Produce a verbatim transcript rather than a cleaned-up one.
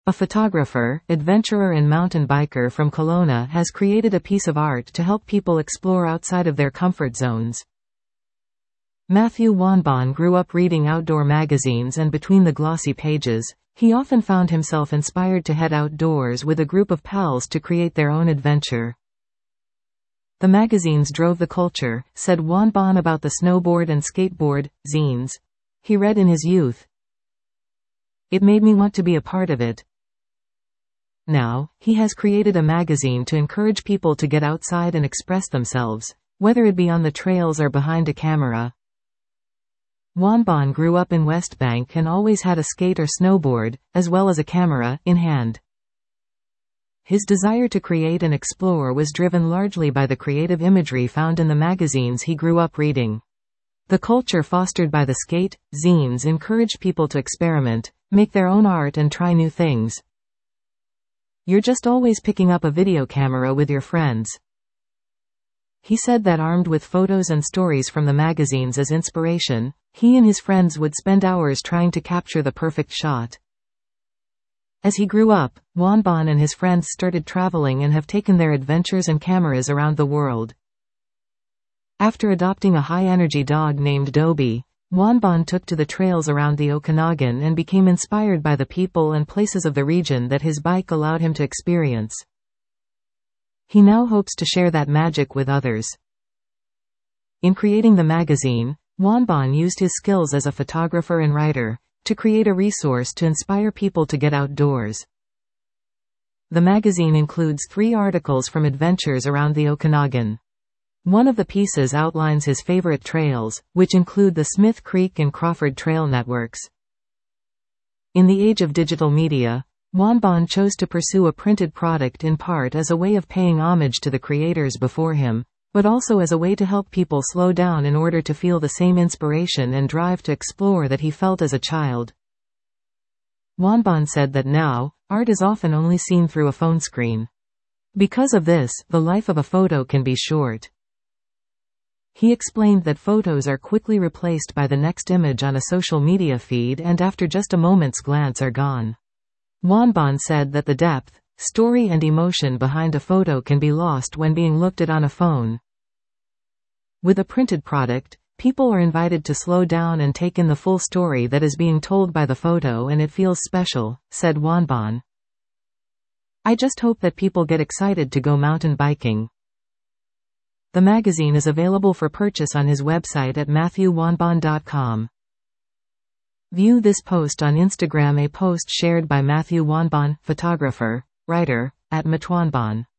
A photographer, adventurer and mountain biker from Kelowna has created a piece of art to help people explore outside of their comfort zones. Matthew Wanbon grew up reading outdoor magazines, and between the glossy pages, he often found himself inspired to head outdoors with a group of pals to create their own adventure. The magazines drove the culture, said Wanbon about the snowboard and skateboard zines he read in his youth. It made me want to be a part of it. Now, he has created a magazine to encourage people to get outside and express themselves, whether it be on the trails or behind a camera. Wanbon grew up in Westbank and always had a skate or snowboard, as well as a camera, in hand. His desire to create and explore was driven largely by the creative imagery found in the magazines he grew up reading. The culture fostered by the skate zines encouraged people to experiment, make their own art and try new things. You're just always picking up a video camera with your friends. He said that armed with photos and stories from the magazines as inspiration, he and his friends would spend hours trying to capture the perfect shot. As he grew up, Wanbon and his friends started traveling and have taken their adventures and cameras around the world. After adopting a high-energy dog named Dobie, Wanbon took to the trails around the Okanagan and became inspired by the people and places of the region that his bike allowed him to experience. He now hopes to share that magic with others. In creating the magazine, Wanbon used his skills as a photographer and writer to create a resource to inspire people to get outdoors. The magazine includes three articles from adventures around the Okanagan. One of the pieces outlines his favorite trails, which include the Smith Creek and Crawford Trail networks. In the age of digital media, Wanbon chose to pursue a printed product in part as a way of paying homage to the creators before him, but also as a way to help people slow down in order to feel the same inspiration and drive to explore that he felt as a child. Wanbon said that now, art is often only seen through a phone screen. Because of this, the life of a photo can be short. He explained that photos are quickly replaced by the next image on a social media feed, and after just a moment's glance are gone. Wanbon said that the depth, story and emotion behind a photo can be lost when being looked at on a phone. With a printed product, people are invited to slow down and take in the full story that is being told by the photo, and it feels special, said Wanbon. I just hope that people get excited to go mountain biking. The magazine is available for purchase on his website at matthew wanbon dot com. View this post on Instagram, a post shared by Matthew Wanbon, photographer, writer, at Matwanbon.